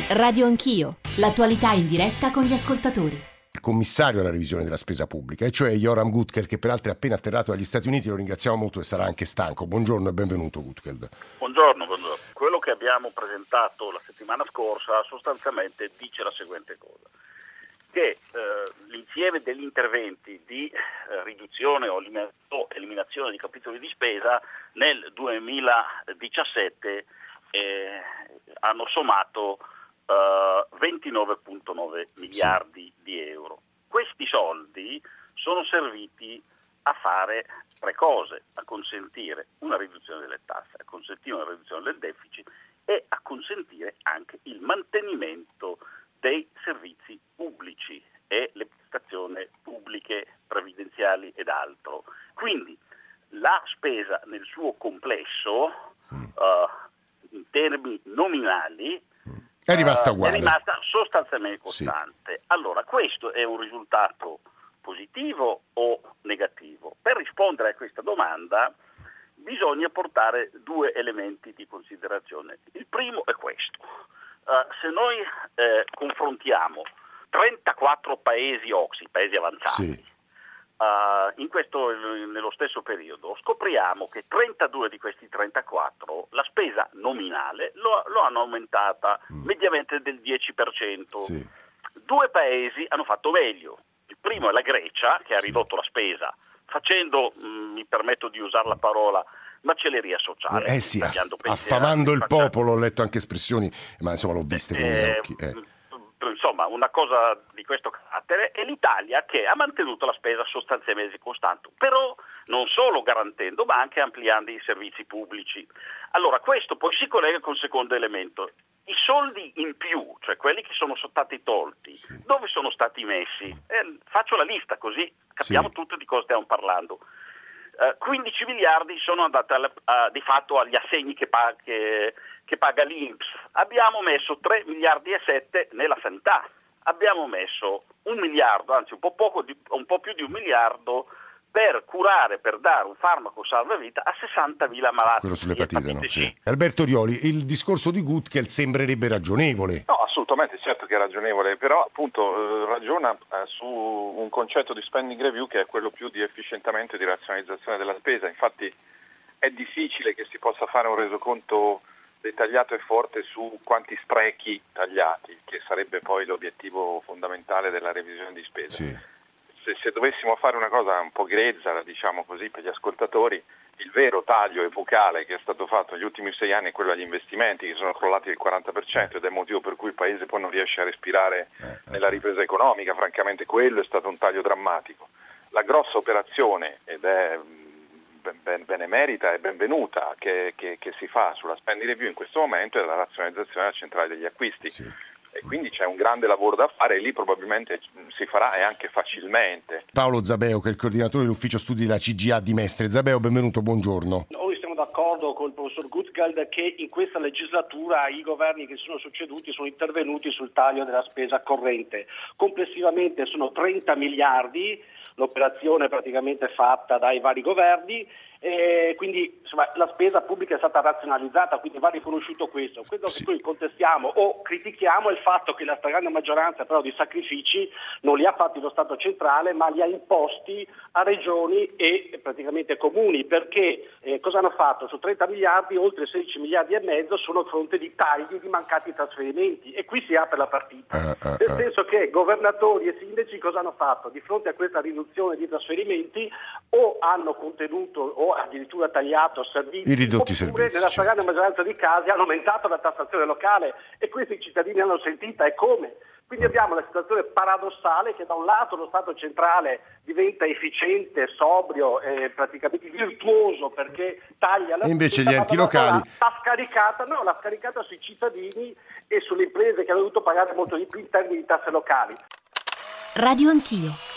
Radio Anch'io, l'attualità in diretta con gli ascoltatori. Il commissario alla revisione della spesa pubblica, e cioè Joram Gutgeld, che peraltro è appena atterrato dagli Stati Uniti, lo ringraziamo molto e sarà anche stanco. Buongiorno e benvenuto Gutgeld. Buongiorno. Quello che abbiamo presentato la settimana scorsa sostanzialmente dice la seguente cosa, che l'insieme degli interventi di riduzione o eliminazione di capitoli di spesa nel 2017 hanno sommato 29,9 miliardi di euro. Questi soldi sono serviti a fare tre cose: a consentire una riduzione delle tasse, a consentire una riduzione del deficit e a consentire anche il mantenimento dei servizi pubblici e le prestazioni pubbliche previdenziali ed altro. Quindi la spesa nel suo complesso, in termini nominali, è rimasta uguale. È rimasta sostanzialmente costante. Sì. Allora, questo è un risultato positivo o negativo? Per rispondere a questa domanda bisogna portare due elementi di considerazione. Il primo è questo. Se noi confrontiamo 34 paesi OCSE, paesi avanzati, sì, nello stesso periodo, scopriamo che 32 di questi 34 la spesa nominale lo hanno aumentata mediamente del 10%. Sì. Due paesi hanno fatto meglio. Il primo è la Grecia, che ha ridotto la spesa facendo, mi permetto di usare la parola, macelleria sociale. Sì, affamando il popolo, ho letto anche espressioni, ma insomma l'ho viste con gli occhi. Insomma, una cosa di questo carattere, e l'Italia che ha mantenuto la spesa sostanzialmente costante, però non solo garantendo ma anche ampliando i servizi pubblici. Allora questo poi si collega con il secondo elemento: i soldi in più, cioè quelli che sono stati tolti, dove sono stati messi? Faccio la lista così capiamo tutto di cosa stiamo parlando. 15 miliardi sono andati di fatto agli assegni che paga l'INPS. Abbiamo messo 3 miliardi e 7 nella sanità. Abbiamo messo 1 miliardo, anzi un po' più di 1 miliardo per curare, per dare un farmaco salvavita a 60.000 malati. Quello sull'epatite, no? Sì. Alberto Rioli, il discorso di Gutgeld sembrerebbe ragionevole. No, assolutamente, certo che è ragionevole, però appunto ragiona su un concetto di spending review che è quello più di efficientamento e di razionalizzazione della spesa. Infatti è difficile che si possa fare un resoconto dettagliato e forte su quanti sprechi tagliati, che sarebbe poi l'obiettivo fondamentale della revisione di spesa. Sì. Se dovessimo fare una cosa un po' grezza, diciamo così, per gli ascoltatori, il vero taglio epocale che è stato fatto negli ultimi 6 anni è quello agli investimenti, che sono crollati del 40%, ed è il motivo per cui il Paese poi non riesce a respirare nella ripresa economica. Francamente quello è stato un taglio drammatico. La grossa operazione, ed è benemerita e benvenuta, che si fa sulla spending review in questo momento, è la razionalizzazione della centrale degli acquisti. Sì. E quindi c'è un grande lavoro da fare, e lì probabilmente si farà, e anche facilmente. Paolo Zabeo, che è il coordinatore dell'ufficio studi della CGIA di Mestre. Zabeo, benvenuto, buongiorno. Noi siamo d'accordo con il professor Gutgeld che in questa legislatura i governi che si sono succeduti sono intervenuti sul taglio della spesa corrente. Complessivamente sono 30 miliardi l'operazione praticamente fatta dai vari governi. Quindi insomma, la spesa pubblica è stata razionalizzata, quindi va riconosciuto questo. Quello che noi contestiamo o critichiamo è il fatto che la stragrande maggioranza però di sacrifici non li ha fatti lo Stato centrale, ma li ha imposti a regioni e praticamente comuni, perché cosa hanno fatto? Su 30 miliardi oltre 16 miliardi e mezzo sono a fronte di tagli di mancati trasferimenti, e qui si apre la partita, nel senso che governatori e sindaci cosa hanno fatto? Di fronte a questa riduzione di trasferimenti o hanno contenuto o addirittura tagliato servizi, i ridotti oppure servizi, nella stragrande maggioranza di casi hanno aumentato la tassazione locale, e questi i cittadini hanno sentita, e come? Quindi abbiamo la situazione paradossale che da un lato lo Stato centrale diventa efficiente, sobrio e praticamente virtuoso perché taglia la e invece spesa, gli enti locali l'ha scaricata sui cittadini e sulle imprese che hanno dovuto pagare molto di più in termini di tasse locali. Radio Anch'io.